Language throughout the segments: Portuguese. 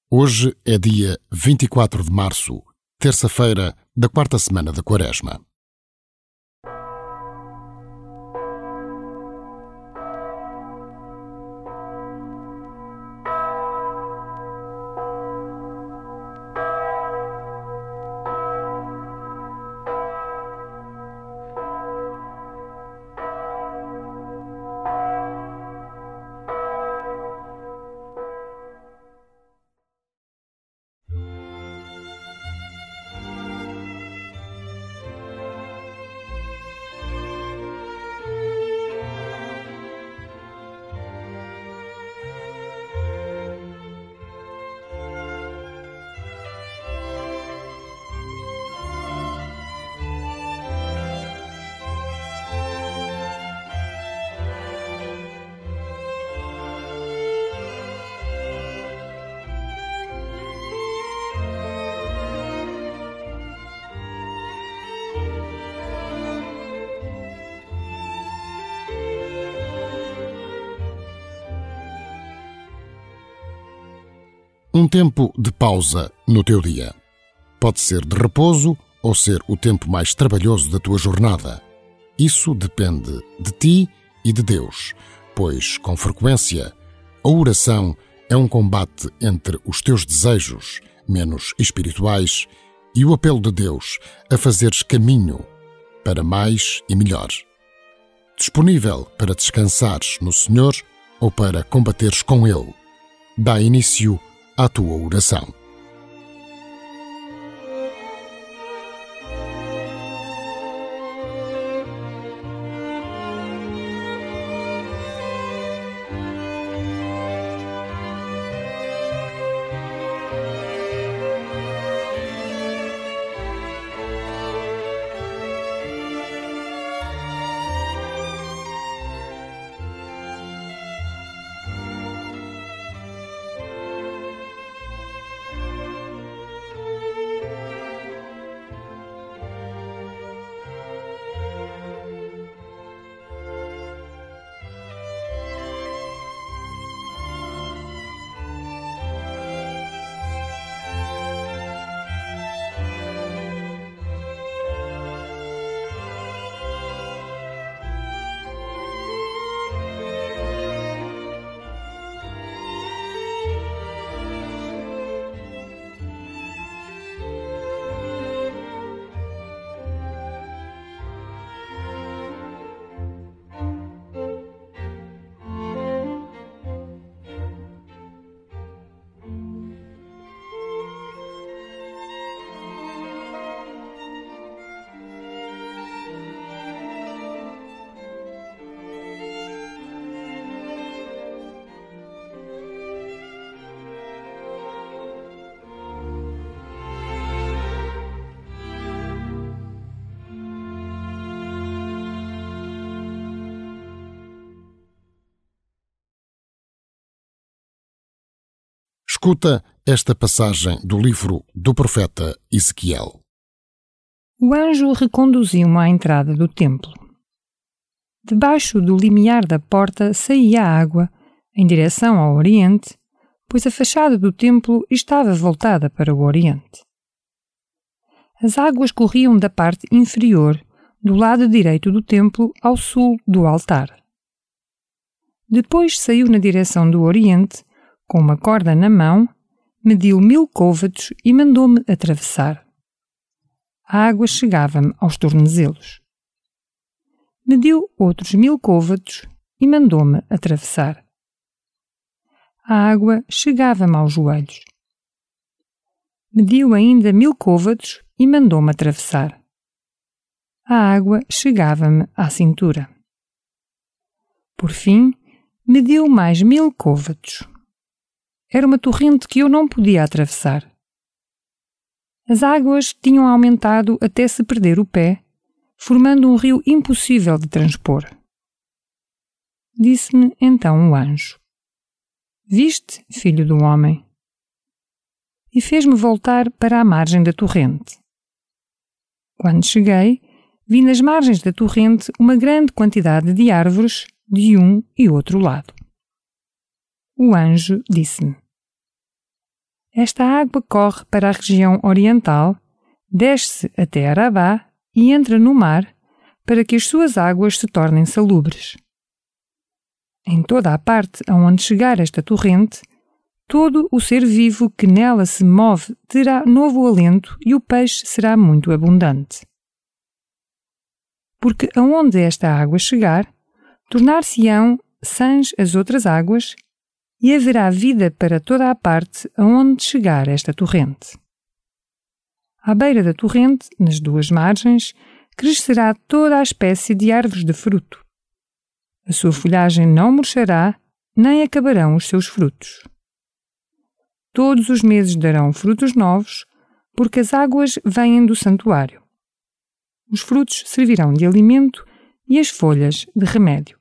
Hoje é dia 24 de março, terça-feira da quarta semana da Quaresma. Um tempo de pausa no teu dia. Pode ser de repouso ou ser o tempo mais trabalhoso da tua jornada. Isso depende de ti e de Deus, pois, com frequência, a oração é um combate entre os teus desejos, menos espirituais, e o apelo de Deus a fazeres caminho para mais e melhor. Disponível para descansares no Senhor ou para combateres com Ele. Dá início à tua oração. Escuta esta passagem do livro do profeta Ezequiel. O anjo reconduziu-me à entrada do templo. Debaixo do limiar da porta saía a água, em direção ao oriente, pois a fachada do templo estava voltada para o oriente. As águas corriam da parte inferior, do lado direito do templo, ao sul do altar. Depois saiu na direção do oriente, com uma corda na mão, mediu 1000 côvados e mandou-me atravessar. A água chegava-me aos tornozelos. Mediu outros 1000 côvados e mandou-me atravessar. A água chegava-me aos joelhos. Mediu ainda 1000 côvados e mandou-me atravessar. A água chegava-me à cintura. Por fim, mediu mais 1000 côvados. Era uma torrente que eu não podia atravessar. As águas tinham aumentado até se perder o pé, formando um rio impossível de transpor. Disse-me então o anjo: "Viste, filho do homem?" E fez-me voltar para a margem da torrente. Quando cheguei, vi nas margens da torrente uma grande quantidade de árvores de um e outro lado. O anjo disse-me: esta água corre para a região oriental, desce até Arabá e entra no mar para que as suas águas se tornem salubres. Em toda a parte aonde chegar esta torrente, todo o ser vivo que nela se move terá novo alento e o peixe será muito abundante. Porque aonde esta água chegar, tornar-se-ão sãs as outras águas e haverá vida para toda a parte aonde chegar esta torrente. À beira da torrente, nas duas margens, crescerá toda a espécie de árvores de fruto. A sua folhagem não murchará, nem acabarão os seus frutos. Todos os meses darão frutos novos, porque as águas vêm do santuário. Os frutos servirão de alimento e as folhas de remédio.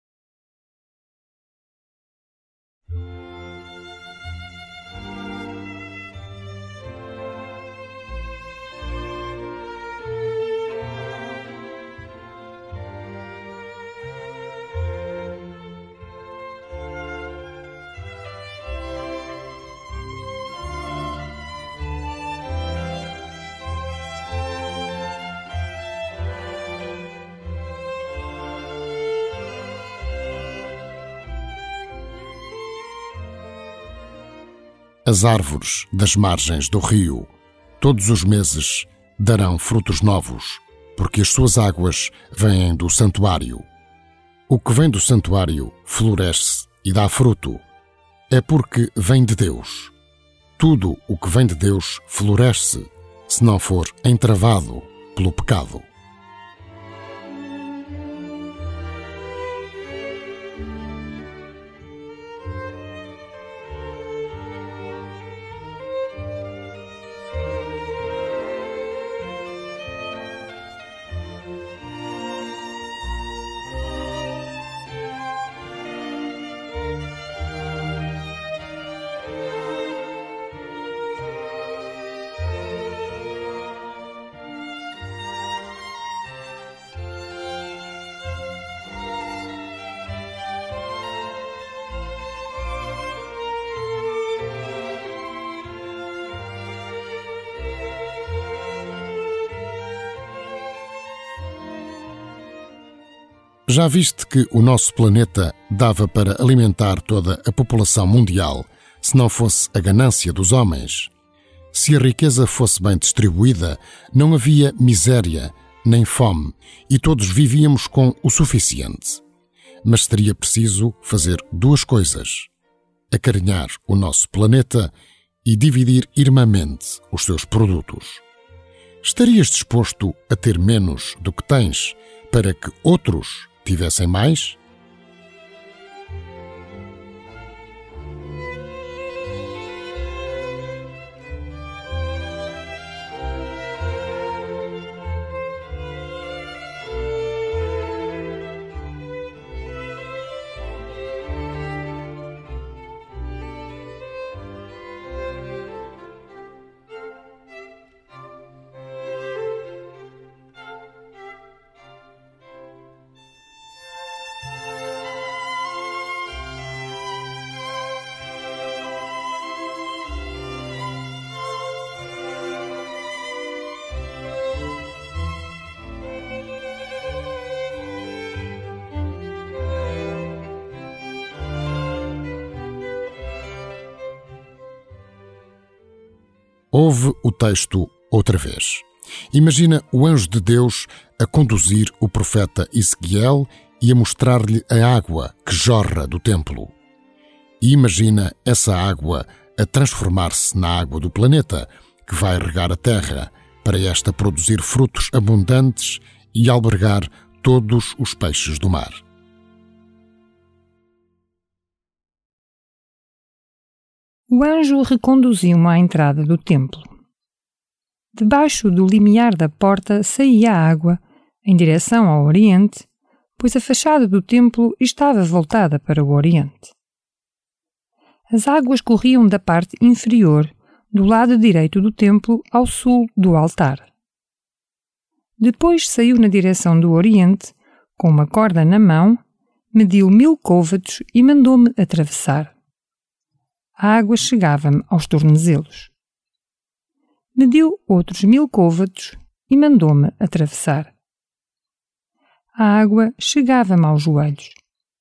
As árvores das margens do rio, todos os meses, darão frutos novos, porque as suas águas vêm do santuário. O que vem do santuário floresce e dá fruto. É porque vem de Deus. Tudo o que vem de Deus floresce, se não for entravado pelo pecado. Já viste que o nosso planeta dava para alimentar toda a população mundial se não fosse a ganância dos homens? Se a riqueza fosse bem distribuída, não havia miséria nem fome e todos vivíamos com o suficiente. Mas seria preciso fazer duas coisas: acarinhar o nosso planeta e dividir irmamente os seus produtos. Estarias disposto a ter menos do que tens para que outros tivessem mais? Ouve o texto outra vez. Imagina o anjo de Deus a conduzir o profeta Ezequiel e a mostrar-lhe a água que jorra do templo. E imagina essa água a transformar-se na água do planeta, que vai regar a terra, para esta produzir frutos abundantes e albergar todos os peixes do mar. O anjo reconduziu-me à entrada do templo. Debaixo do limiar da porta saía a água, em direção ao oriente, pois a fachada do templo estava voltada para o oriente. As águas corriam da parte inferior, do lado direito do templo, ao sul do altar. Depois saiu na direção do oriente, com uma corda na mão, mediu 1000 côvados e mandou-me atravessar. a água chegava-me aos tornozelos. Mediu outros 1000 côvados e mandou-me atravessar. A água chegava-me aos joelhos.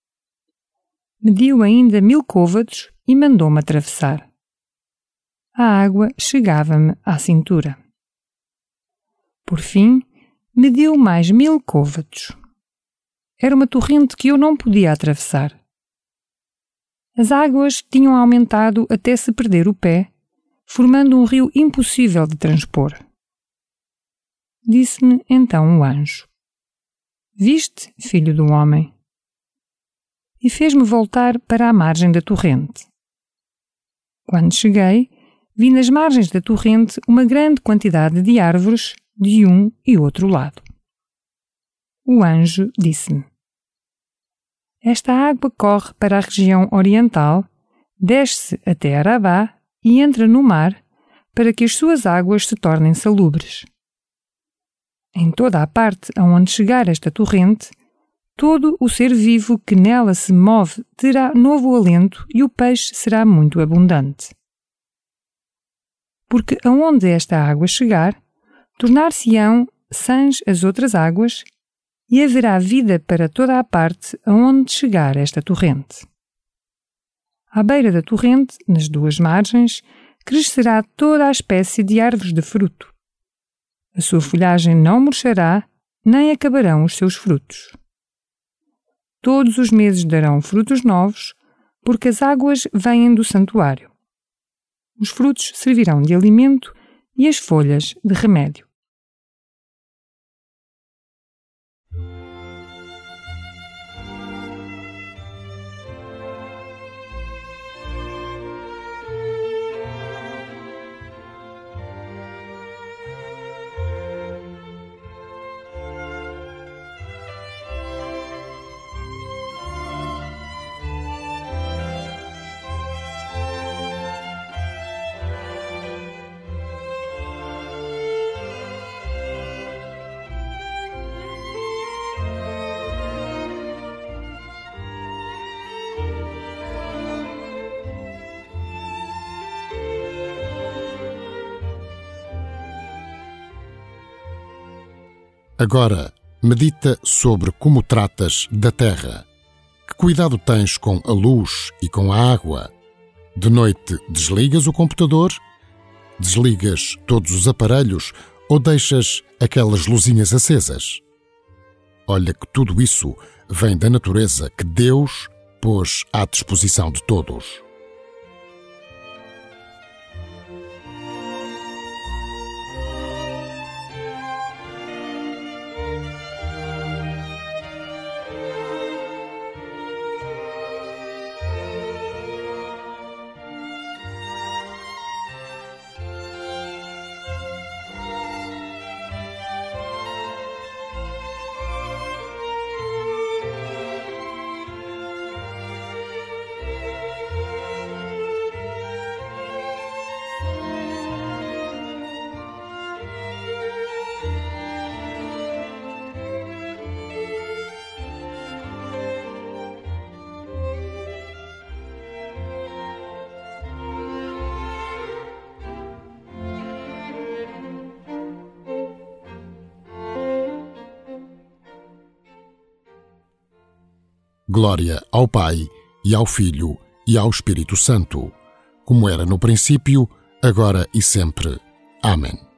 Mediu ainda 1000 côvados e mandou-me atravessar. A água chegava-me à cintura. Por fim, mediu mais 1000 côvados. Era uma torrente que eu não podia atravessar. As águas tinham aumentado até se perder o pé, formando um rio impossível de transpor. Disse-me então o anjo: Viste, filho do homem? E fez-me voltar para a margem da torrente. Quando cheguei, vi nas margens da torrente uma grande quantidade de árvores de um e outro lado. O anjo disse-me: Esta água corre para a região oriental, desce até Arabá e entra no mar para que as suas águas se tornem salubres. Em toda a parte aonde chegar esta torrente, todo o ser vivo que nela se move terá novo alento e o peixe será muito abundante. Porque aonde esta água chegar, tornar-se-ão sãs as outras águas e haverá vida para toda a parte aonde chegar esta torrente. À beira da torrente, nas duas margens, crescerá toda a espécie de árvores de fruto. A sua folhagem não murchará, nem acabarão os seus frutos. Todos os meses darão frutos novos, porque as águas vêm do santuário. Os frutos servirão de alimento e as folhas de remédio. Agora, medita sobre como tratas da terra. Que cuidado tens com a luz e com a água? De noite desligas o computador? Desligas todos os aparelhos ou deixas aquelas luzinhas acesas? Olha que tudo isso vem da natureza que Deus pôs à disposição de todos. Glória ao Pai, e ao Filho, e ao Espírito Santo, como era no princípio, agora e sempre. Amém.